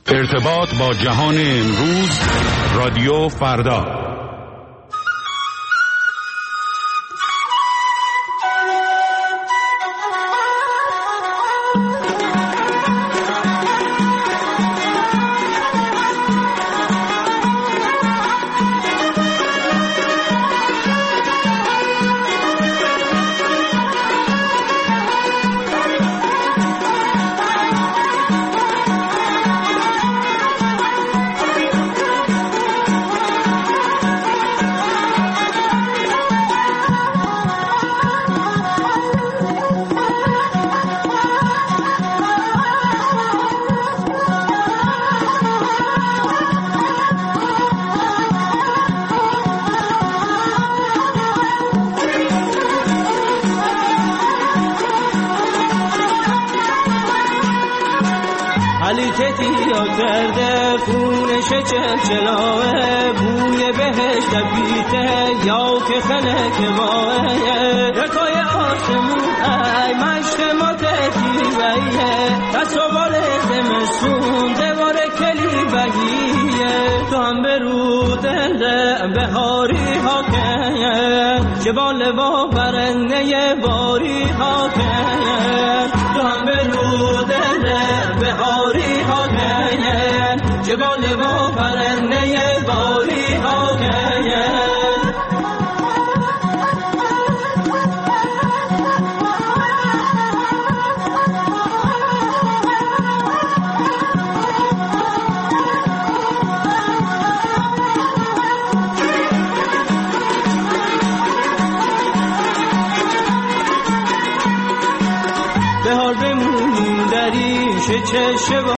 ارتباط با جهان امروز، رادیو فردا. کرده خونش چلچلاه بوی بهش دبیته یا که خلک واه رکای آسمون ای مشت ما تکیبیه تصوال زمستون دوار کلی بگیه تو هم به رو دنده بهاری ها که جبال و برنه باری ها که تو هم به رو دنده بهاری ها جبال و پرنده باری ها به حال بمونیم دریش چشم